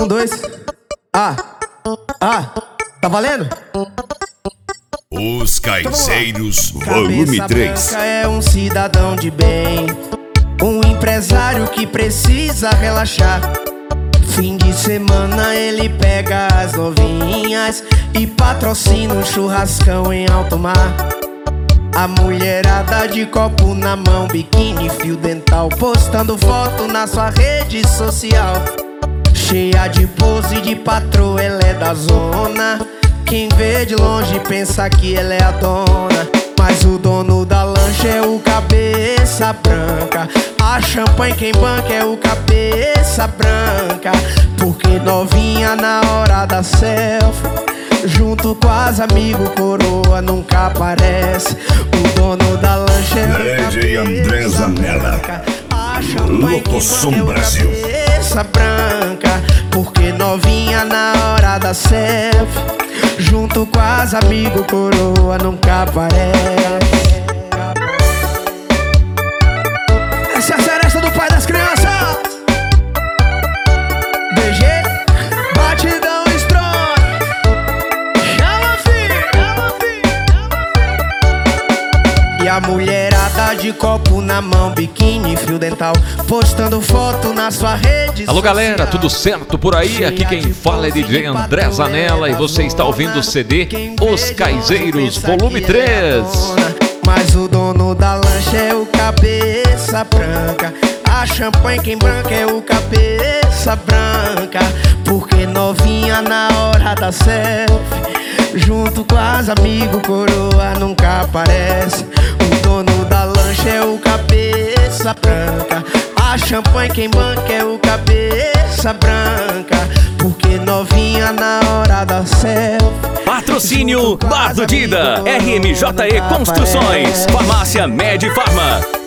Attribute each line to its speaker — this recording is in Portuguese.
Speaker 1: Um, dois. Tá valendo?
Speaker 2: Os Caizeiros, volume
Speaker 1: Cabeça
Speaker 2: 3.
Speaker 1: Branca é um cidadão de bem, um empresário que precisa relaxar. Fim de semana ele pega as novinhas e patrocina um churrascão em alto mar. A mulherada de copo na mão, biquíni, fio dental, postando foto na sua rede social. Cheia de pose de patroa, ela é da zona. Quem vê de longe pensa que ela é a dona, mas o dono da lancha é o cabeça branca. A champanhe quem banca é o cabeça branca. Porque novinha na hora da selfie, junto com as amigos, coroa nunca aparece. O dono da lancha é o
Speaker 2: DJ André Zanella, Locosom Brasil.
Speaker 1: cabeça branca. Porque novinha na hora da selfie, junto com as amigos, coroa nunca aparece. Essa é a seresta do pai das crianças. DG, batidão strong. Chama, filho. E a mulherada de copo na mão, biquíni, fio dental, postando foto na sua rede.
Speaker 3: Alô galera, tudo certo por aí? Aqui quem fala é DJ André Zanella e você está ouvindo o CD Os Caizeiros, volume 3.
Speaker 1: Mas o dono da lancha é o cabeça branca. A champanhe quem branca é o cabeça branca. Porque novinha na hora da selfie, junto com as amigos, coroa nunca aparece. O dono da lancha é o cabeça branca. A champanhe quem banca é o cabeça branca. Porque novinha na hora da selfie.
Speaker 4: Patrocínio Bar do Dida, RMJE Construções, Farmácia Med Farma.